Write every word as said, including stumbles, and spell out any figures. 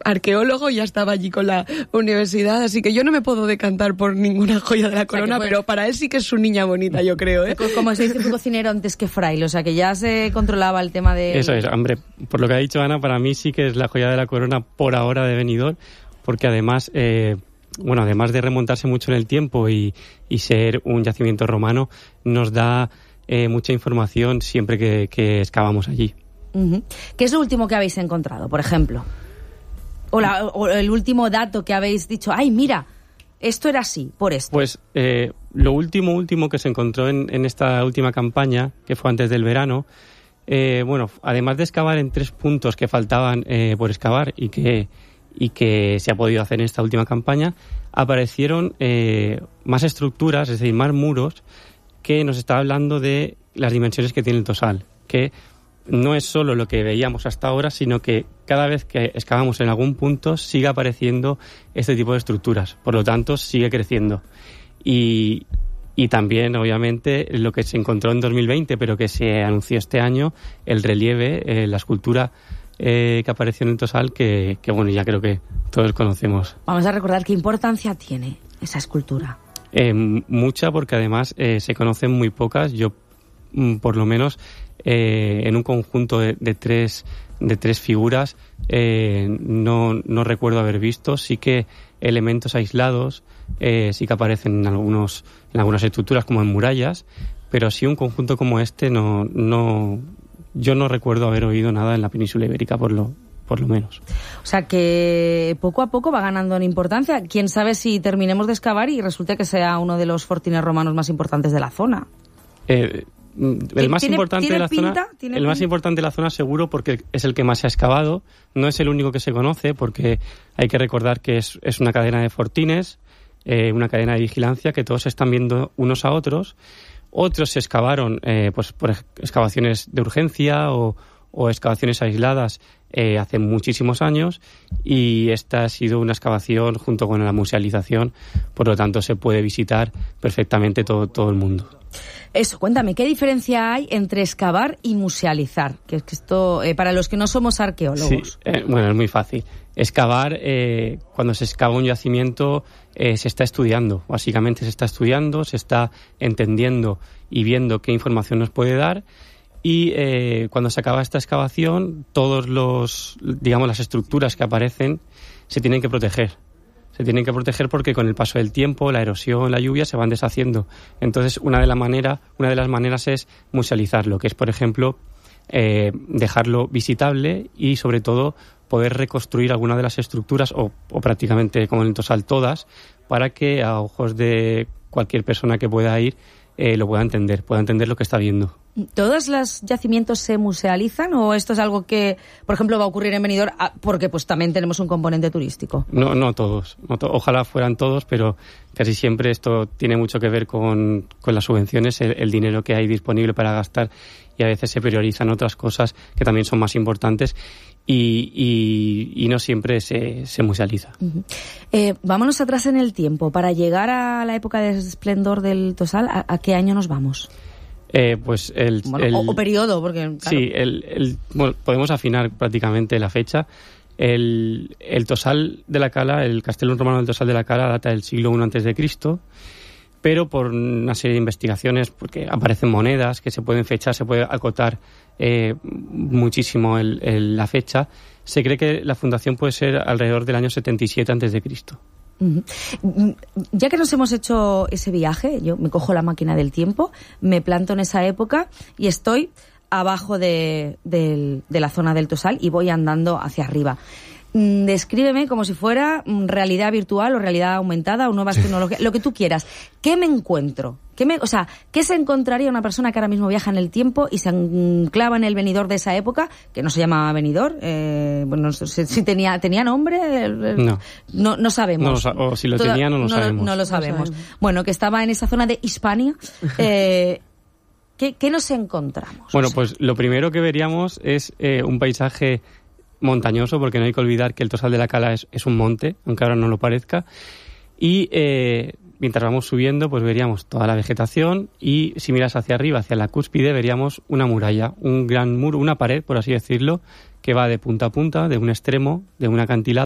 arqueólogo, ya estaba allí con la universidad, así que yo no me puedo decantar por ninguna joya de la corona, o sea, pero para él sí que es su niña bonita, yo creo, ¿eh? Como se dice, fue cocinero antes que fraile, o sea, que ya se controlaba el tema de... Eso es, hombre, por lo que ha dicho Ana, para mí sí que es la joya de la corona por ahora de Benidorm, porque además, eh, bueno, además de remontarse mucho en el tiempo y, y ser un yacimiento romano, nos da eh, mucha información siempre que, que excavamos allí. Uh-huh. ¿Qué es lo último que habéis encontrado, por ejemplo? O, la, o el último dato que habéis dicho, ay, mira, esto era así, por esto. Pues eh, lo último, último que se encontró en, en esta última campaña, que fue antes del verano, eh, bueno, además de excavar en tres puntos que faltaban eh, por excavar y que, y que se ha podido hacer en esta última campaña, aparecieron eh, más estructuras, es decir, más muros, que nos está hablando de las dimensiones que tiene el Tosal, que no es solo lo que veíamos hasta ahora, sino que cada vez que excavamos en algún punto sigue apareciendo este tipo de estructuras. Por lo tanto, sigue creciendo. Y, y también, obviamente, lo que se encontró en dos mil veinte, pero que se anunció este año, el relieve, eh, la escultura eh, que apareció en el Tosal, que, que, bueno, ya creo que todos conocemos. Vamos a recordar qué importancia tiene esa escultura. Eh, mucha, porque además eh, se conocen muy pocas. Yo, mm, por lo menos... Eh, en un conjunto de, de tres de tres figuras eh, no, no recuerdo haber visto. Sí que elementos aislados eh, sí que aparecen en algunos en algunas estructuras como en murallas, pero sí un conjunto como este no no yo no recuerdo haber oído nada en la península ibérica, por lo por lo menos. O sea que poco a poco va ganando en importancia. Quién sabe si terminemos de excavar y resulte que sea uno de los fortines romanos más importantes de la zona. Eh, El más ¿Tiene, importante ¿tiene de la pinta? zona, ¿Tiene el pinta? más importante de la zona seguro, porque es el que más se ha excavado. No es el único que se conoce, porque hay que recordar que es, es una cadena de fortines, eh, una cadena de vigilancia, que todos se están viendo unos a otros. Otros se excavaron eh, pues por excavaciones de urgencia o, o excavaciones aisladas eh, hace muchísimos años, y esta ha sido una excavación junto con la musealización, por lo tanto se puede visitar perfectamente todo, todo el mundo. Eso, cuéntame, ¿qué diferencia hay entre excavar y musealizar? Que es que esto, eh, para los que no somos arqueólogos. Sí, eh, bueno, es muy fácil. Excavar, eh, cuando se excava un yacimiento, eh, se está estudiando. Básicamente se está estudiando, se está entendiendo y viendo qué información nos puede dar. Y eh, cuando se acaba esta excavación, todos los, digamos, las estructuras que aparecen se tienen que proteger. Se tienen que proteger porque con el paso del tiempo, la erosión, la lluvia se van deshaciendo. Entonces, una de, la manera, una de las maneras es musealizarlo, que es, por ejemplo, eh, dejarlo visitable y, sobre todo, poder reconstruir alguna de las estructuras, o, o prácticamente, como en el Tosal, todas, para que a ojos de cualquier persona que pueda ir eh, lo pueda entender, pueda entender lo que está viendo. ¿Todos los yacimientos se musealizan o esto es algo que, por ejemplo, va a ocurrir en Benidorm porque pues también tenemos un componente turístico? No, no todos. No to- ojalá fueran todos, pero casi siempre esto tiene mucho que ver con, con las subvenciones, el, el dinero que hay disponible para gastar, y a veces se priorizan otras cosas que también son más importantes y, y, y no siempre se, se musealiza. Uh-huh. Eh, vámonos atrás en el tiempo. Para llegar a la época de esplendor del Tosal, ¿a, a qué año nos vamos? Eh, pues el, bueno, el o, o periodo, porque claro. Sí, el, el, bueno, podemos afinar prácticamente la fecha. El, el Tosal de la Cala, el Castellum romano del Tosal de la Cala, data del siglo primero antes de Cristo, pero por una serie de investigaciones, porque aparecen monedas que se pueden fechar, se puede acotar eh, muchísimo el, el, la fecha, se cree que la fundación puede ser alrededor del año setenta y siete antes de Cristo. Uh-huh. Ya que nos hemos hecho ese viaje, yo me cojo la máquina del tiempo, me planto en esa época y estoy abajo de, de, de la zona del Tosal y voy andando hacia arriba. Descríbeme como si fuera realidad virtual o realidad aumentada o nuevas tecnologías, lo que tú quieras. ¿Qué me encuentro? ¿Qué me, o sea, ¿qué se encontraría una persona que ahora mismo viaja en el tiempo y se anclava en el Benidorm de esa época, que no se llamaba Benidorm? Eh, bueno, no sé si tenía, ¿tenía nombre? No. No, no sabemos. No, o si lo tenía, no lo no, sabemos. No lo sabemos. No sabemos. Bueno, que estaba en esa zona de Hispania. Eh, ¿qué, ¿Qué nos encontramos? Bueno, o sea, pues lo primero que veríamos es eh, un paisaje montañoso, porque no hay que olvidar que el Tosal de la Cala es, es un monte, aunque ahora no lo parezca, y eh, mientras vamos subiendo pues veríamos toda la vegetación, y si miras hacia arriba, hacia la cúspide, veríamos una muralla, un gran muro, una pared, por así decirlo, que va de punta a punta, de un extremo, de un acantilado